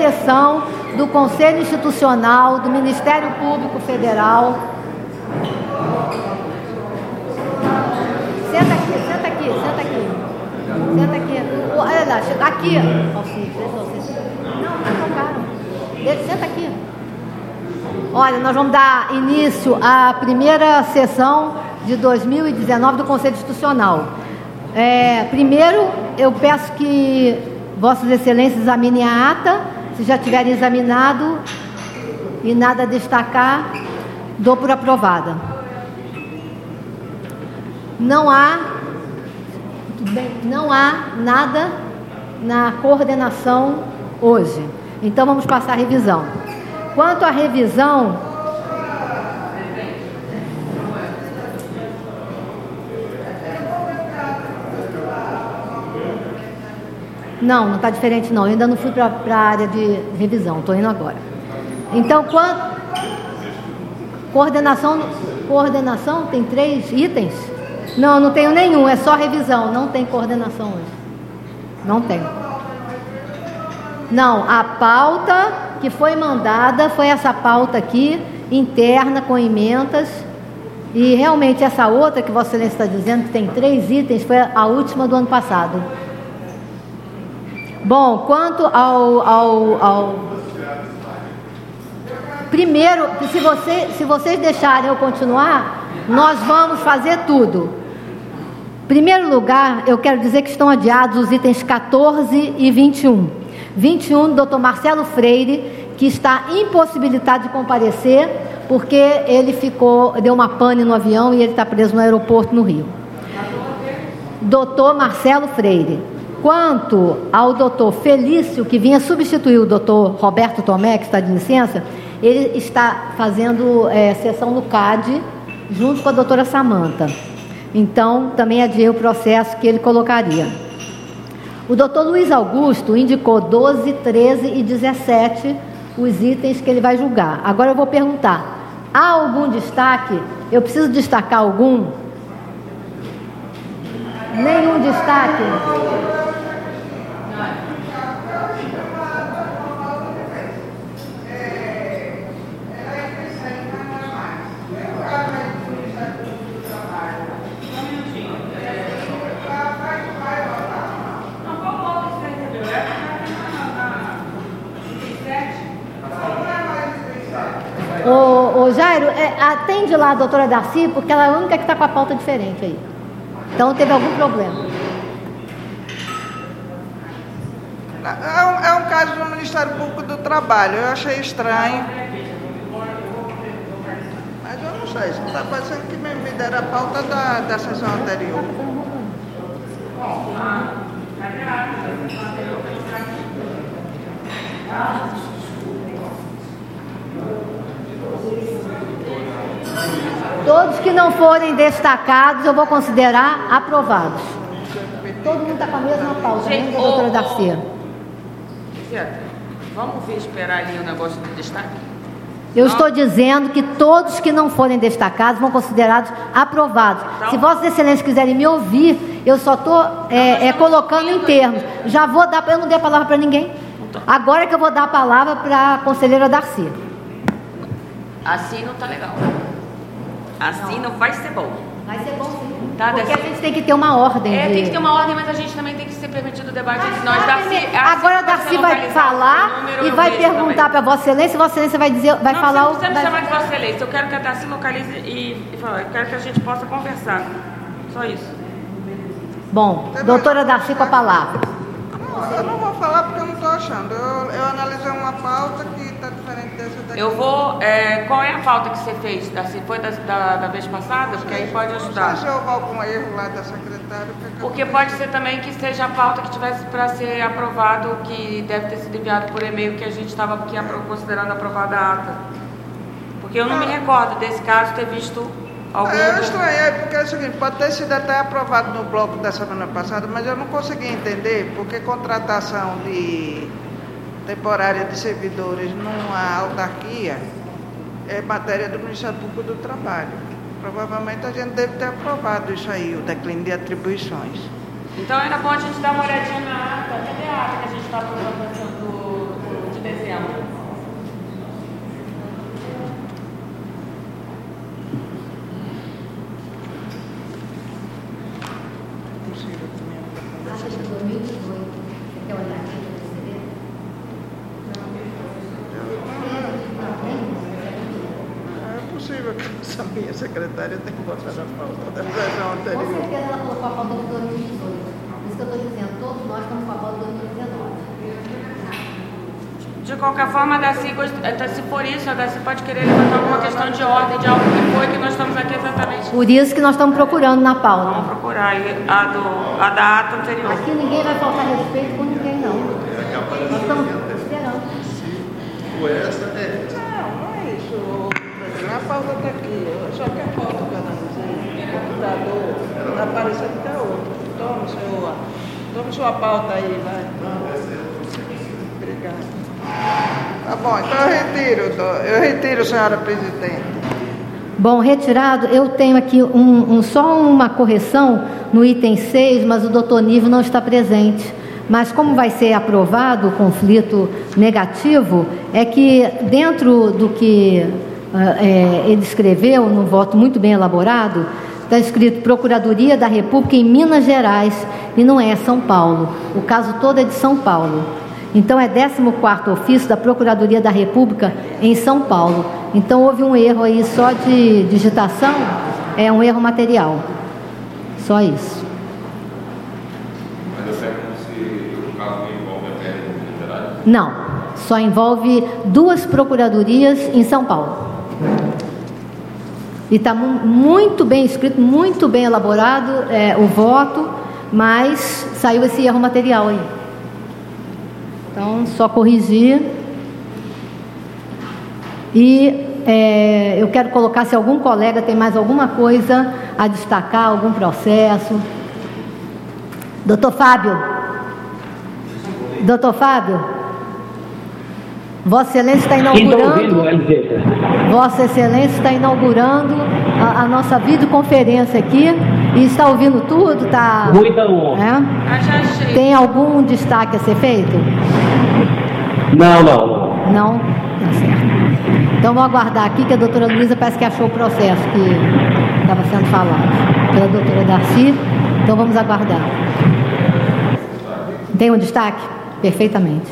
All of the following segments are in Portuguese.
sessão do Conselho Institucional do Ministério Público Federal. Senta aqui, senta aqui, senta aqui. Senta aqui. Olha lá, aqui. Não tocaram. Senta aqui. Olha, nós vamos dar início à primeira sessão de 2019 do Conselho Institucional. Primeiro, eu peço que Vossas Excelências examinem a ata. Se já tiverem examinado e nada a destacar, dou por aprovada. Não há nada na coordenação hoje. Então vamos passar a revisão. Quanto à revisão, não está diferente não. Eu ainda não fui para a área de revisão, estou indo agora. Então, coordenação tem 3 itens? Não, não tenho nenhum, é só revisão, não tem coordenação hoje. Não tem. Não, a pauta que foi mandada foi essa pauta aqui, interna, com emendas. E realmente essa outra que Vossa Excelência está dizendo, que tem 3 itens, foi a última do ano passado. Bom, quanto ao primeiro, se vocês deixarem eu continuar, nós vamos fazer tudo. Em primeiro lugar, eu quero dizer que estão adiados os itens 14 e 21. 21, do Dr. Marcelo Freire, que está impossibilitado de comparecer, porque ele deu uma pane no avião e ele está preso no aeroporto no Rio. Dr. Marcelo Freire. Quanto ao doutor Felício, que vinha substituir o doutor Roberto Tomé, que está de licença, ele está fazendo sessão no CAD, junto com a doutora Samanta. Então, também adiei o processo que ele colocaria. O doutor Luiz Augusto indicou 12, 13 e 17 os itens que ele vai julgar. Agora eu vou perguntar, há algum destaque? Eu preciso destacar algum? Nenhum destaque? Ô Jairo, atende lá a doutora Darcy, porque ela é a única que está com a pauta diferente aí. Então teve algum problema. É um caso do Ministério Público do Trabalho. Eu achei estranho. Mas eu não sei, se está parecendo que me deram a pauta da sessão anterior. Todos que não forem destacados, eu vou considerar aprovados. Todo mundo está com a mesma pauta, né, doutora Darcy? Vamos esperar ali o negócio do destaque? Eu estou dizendo que todos que não forem destacados vão considerados aprovados. Então, se Vossas Excelências quiserem me ouvir, eu só estou colocando em termos. Já vou dar, eu não dei a palavra para ninguém. Então, agora que eu vou dar a palavra para a conselheira Darcy. Assim não está legal. Assim não vai ser bom. Vai ser bom sim. Tá, porque a gente tem que ter uma ordem. Tem que ter uma ordem, mas a gente também tem que ser permitido o debate entre nós. Agora a Darcy vai falar e vai perguntar para Vossa Excelência, e Vossa Excelência vai dizer, vai não, falar o. Não precisa me chamar de Vossa Excelência. Eu quero que a Darcy localize e falar. Eu quero que a gente possa conversar. Só isso. Bom, doutora Darcy com a palavra. Eu não vou falar porque eu não estou achando. Eu analisei uma pauta que está diferente dessa daqui. Eu vou... qual é a pauta que você fez, Darcy? Foi da vez passada? Porque aí pode ajudar. Não sei se houve algum erro lá da secretária. Porque pode ser também que seja a pauta que tivesse para ser aprovado, que deve ter sido enviado por e-mail, que a gente estava aqui considerando aprovada a ata. Porque eu não me recordo desse caso ter visto... Eu estranhei, porque é o seguinte, pode ter sido até aprovado no bloco da semana passada, mas eu não consegui entender porque contratação temporária de servidores numa autarquia é matéria do Ministério Público do Trabalho. Provavelmente a gente deve ter aprovado isso aí, o declínio de atribuições. Então era bom a gente dar uma olhadinha na ata, cadê a ata que a gente está aprovando de dezembro? possível que essa minha secretária tenha botado a pauta da sessão Com anterior. certeza ela colocou a pauta de 2018. Por isso que eu estou dizendo, todos nós estamos com a pauta de 2019. De qualquer forma, se for isso, a Darcy pode querer levantar alguma questão de ordem, de algo que foi que nós estamos aqui exatamente. Por isso que nós estamos procurando na pauta. Vamos procurar aí a da ata anterior. Aqui ninguém vai faltar respeito com ninguém, não. Nós estamos esperando. Não é isso. A pauta está aqui. Só que a pauta para o computador está aparecendo que é outra. Tome sua pauta aí, vai. Obrigada. Tá bom, então eu retiro, senhora presidente. Bom, retirado, eu tenho aqui só uma correção no item 6, mas o doutor Nível não está presente. Mas como vai ser aprovado o conflito negativo, é que dentro do que ele escreveu, num voto muito bem elaborado, está escrito Procuradoria da República em Minas Gerais, e não é São Paulo. O caso todo é de São Paulo. Então é 14º ofício da Procuradoria da República em São Paulo. Então houve um erro aí só de digitação, é um erro material. Só isso. Mas eu pergunto se o caso não envolve a pele de Minas Gerais? Não, só envolve 2 procuradorias em São Paulo. E está muito bem escrito, muito bem elaborado o voto, mas saiu esse erro material aí. Então, só corrigir. E eu quero colocar se algum colega tem mais alguma coisa a destacar, algum processo. Doutor Fábio. Vossa Excelência está inaugurando. Vossa Excelência está inaugurando a nossa videoconferência aqui e está ouvindo tudo, tá? Muita honra. Já achei. Tem algum destaque a ser feito? Não. Não? Tá certo. Então vou aguardar aqui que a doutora Luísa parece que achou o processo que estava sendo falado pela doutora Darcy. Então vamos aguardar. Tem um destaque? Perfeitamente.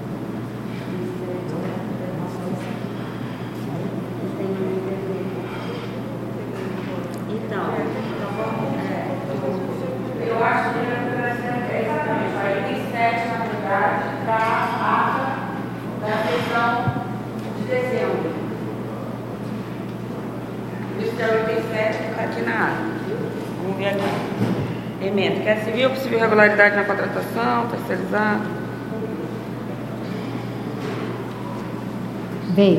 Eu acho que é exatamente a item 7, na verdade, da ata da sessão de dezembro. Isso é o item 7 que está aqui na ata. Vamos ver aqui. Emenda. Quer civil, possível irregularidade na contratação, terceirizado. Veio.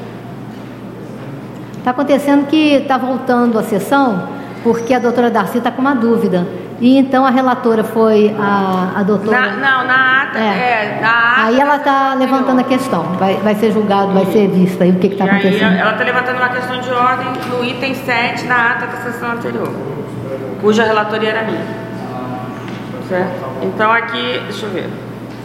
Está acontecendo que está voltando a sessão porque a doutora Darcy está com uma dúvida. E então a relatora foi a doutora... Na ata. Na ata. Aí ela está levantando a questão. Vai ser julgado, vai ser vista aí o que está acontecendo. Ela está levantando uma questão de ordem no item 7 na ata da sessão anterior, cuja relatoria era minha. Certo? Então aqui, deixa eu ver.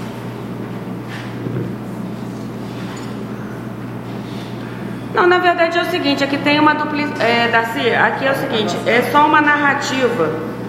Não, na verdade é o seguinte, aqui tem uma duplicidade, Darcy, aqui é o seguinte, é só uma narrativa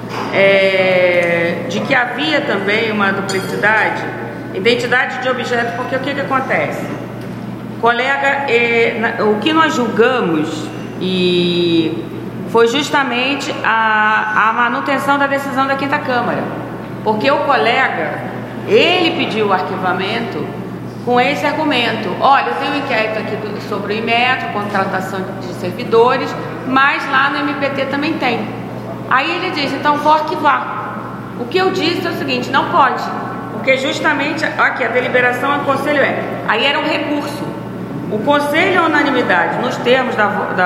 de que havia também uma duplicidade, identidade de objeto, porque o que acontece? Colega, o que nós julgamos foi justamente a manutenção da decisão da 5ª Câmara, porque o colega, ele pediu o arquivamento com esse argumento: olha, eu tenho um inquérito aqui sobre o Inmetro, contratação de servidores, mas lá no MPT também tem. Aí ele disse: então vou arquivar. O que eu disse é o seguinte: não pode, porque justamente aqui a deliberação do conselho aí era um recurso. O conselho é unanimidade nos termos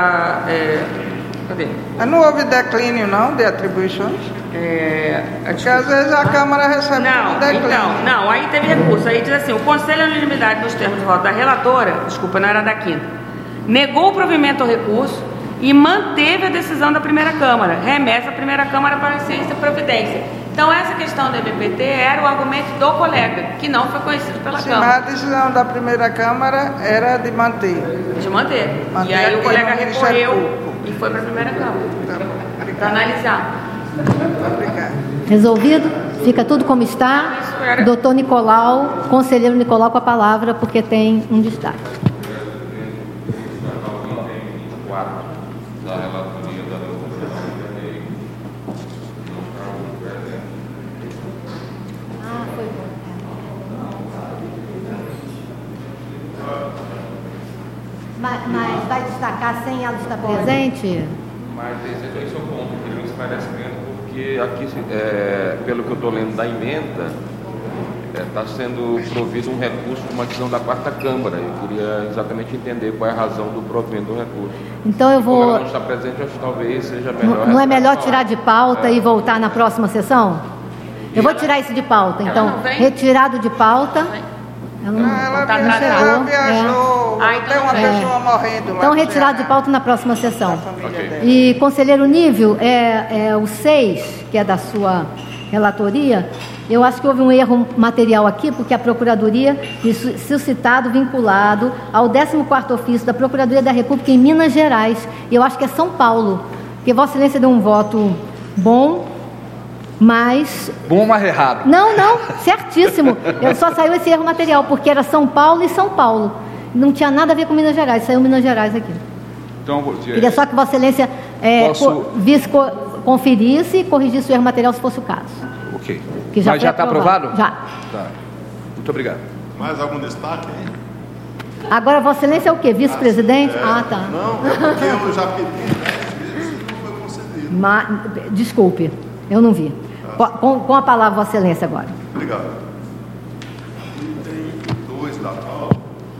cadê? Não houve declínio não de atribuições? Porque às vezes a Câmara recebe um declínio. Não, aí teve recurso. Aí diz assim: o conselho é unanimidade nos termos de voto da relatora, desculpa, não era da 5ª, negou o provimento ao recurso e manteve a decisão da 1ª Câmara, remessa a 1ª Câmara para a ciência e providência. Então essa questão do MPT era o argumento do colega, que não foi conhecido pela Câmara. Mas a decisão da 1ª Câmara era de manter. De manter. E aí o colega recorreu e foi para a 1ª Câmara para analisar. Obrigado. Resolvido? Fica tudo como está. Doutor Nicolau, conselheiro Nicolau com a palavra, porque tem um destaque. Mas vai destacar sem ela estar presente? Mas esse é o seu ponto, eu queria um esclarecimento, porque aqui, pelo que eu estou lendo da emenda, está sendo provido um recurso de uma decisão da quarta Câmara. Eu queria exatamente entender qual é a razão do provimento do recurso. Então eu vou... Como ela não está presente, eu acho que talvez seja melhor... Não é melhor tirar de pauta e voltar na próxima sessão? Eu vou tirar isso de pauta, então. Retirado de pauta. Ela viajou, tem uma pessoa morrendo lá. Então, retirado de pauta na próxima sessão. E, conselheiro Nível, o 6, que é da sua relatoria, eu acho que houve um erro material aqui, porque a Procuradoria, suscitado, vinculado ao 14º ofício da Procuradoria da República em Minas Gerais. E eu acho que é São Paulo, porque Vossa Excelência deu um voto bom, mas... Bom, mas errado. Não, certíssimo. Só saiu esse erro material, porque era São Paulo e São Paulo. Não tinha nada a ver com Minas Gerais, saiu Minas Gerais aqui. Então, queria só que Vossa Excelência conferisse e corrigisse o erro material se fosse o caso. Ok. Que já mas já está aprovado? Já. Tá. Muito obrigado. Mais algum destaque aí? Agora, Vossa Excelência é o quê? Vice-presidente? Tá. Não, é porque eu já pedi 10 vezes e não foi concedido. Desculpe, eu não vi. Com a palavra, Vossa Excelência, agora. Obrigado. Item 2 da pauta.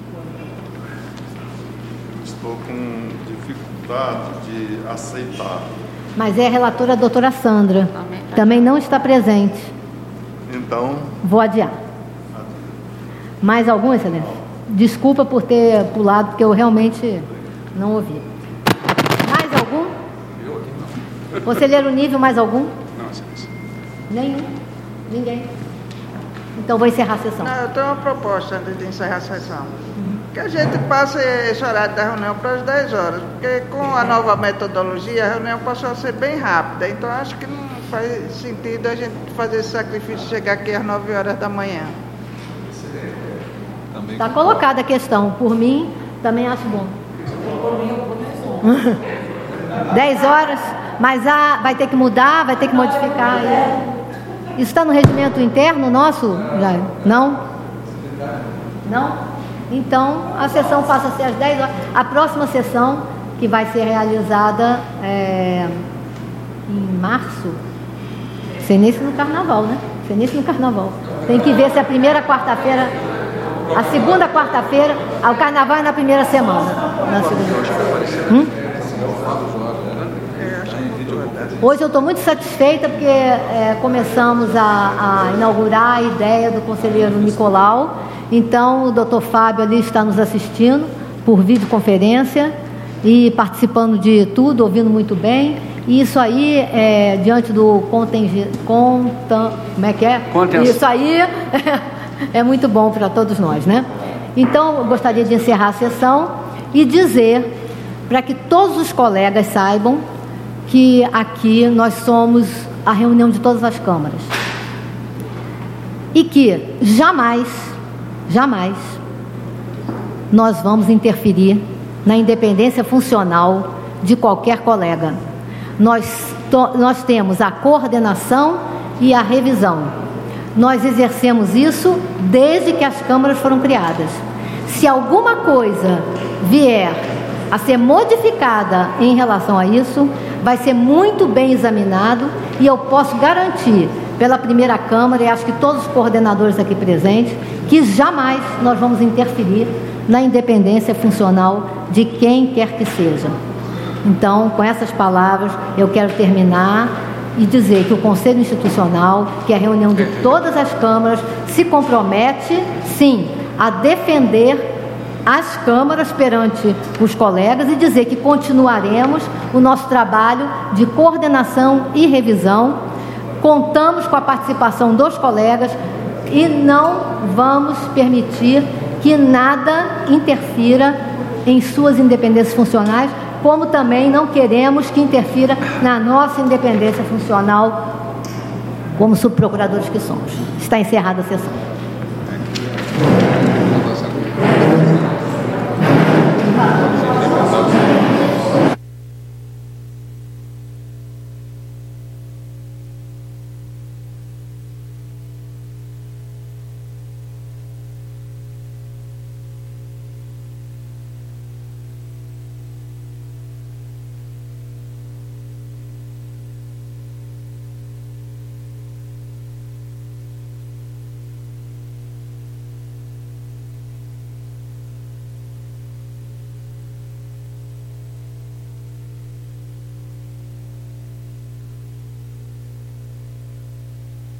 Estou com dificuldade de aceitar. Mas é a relatora, a doutora Sandra. Também não está presente. Então... Vou adiar. Mais algum, Excelência? Desculpa por ter pulado, porque eu realmente não ouvi. Mais algum? Conselheiro Nível, mais algum? Não, Excelência. Nenhum? Ninguém? Então vou encerrar a sessão. Não, eu tenho uma proposta antes de encerrar a sessão. Que a gente passe esse horário da reunião para as 10 horas, porque com a nova metodologia a reunião passou a ser bem rápida, então acho que não faz sentido a gente fazer esse sacrifício de chegar aqui às 9 horas da manhã. Está colocada a questão, por mim também acho bom. 10 horas, mas vai ter que mudar, vai ter que modificar. Isso está no regimento interno nosso, Jair? Não? Não? Então, a sessão passa a ser às 10 horas. A próxima sessão, que vai ser realizada em março, se início no carnaval, né? Se início no carnaval. Tem que ver se a primeira quarta-feira, a segunda quarta-feira, o carnaval é na primeira semana. Na segunda. Hoje eu estou muito satisfeita porque começamos a inaugurar a ideia do conselheiro Nicolau. Então o doutor Fábio ali está nos assistindo por videoconferência e participando de tudo, ouvindo muito bem. E isso aí, diante do como é que é? Isso aí é muito bom para todos nós, né? Então eu gostaria de encerrar a sessão e dizer para que todos os colegas saibam que aqui nós somos a reunião de todas as câmaras e que jamais nós vamos interferir na independência funcional de qualquer colega. Nós temos a coordenação e a revisão. Nós exercemos isso desde que as câmaras foram criadas. Se alguma coisa vier a ser modificada em relação a isso, vai ser muito bem examinado e eu posso garantir pela primeira Câmara, e acho que todos os coordenadores aqui presentes, que jamais nós vamos interferir na independência funcional de quem quer que seja. Então, com essas palavras, eu quero terminar e dizer que o Conselho Institucional, que é a reunião de todas as câmaras, se compromete, sim, a defender as câmaras perante os colegas e dizer que continuaremos o nosso trabalho de coordenação e revisão. Contamos com a participação dos colegas e não vamos permitir que nada interfira em suas independências funcionais, como também não queremos que interfira na nossa independência funcional como subprocuradores que somos. Está encerrada a sessão.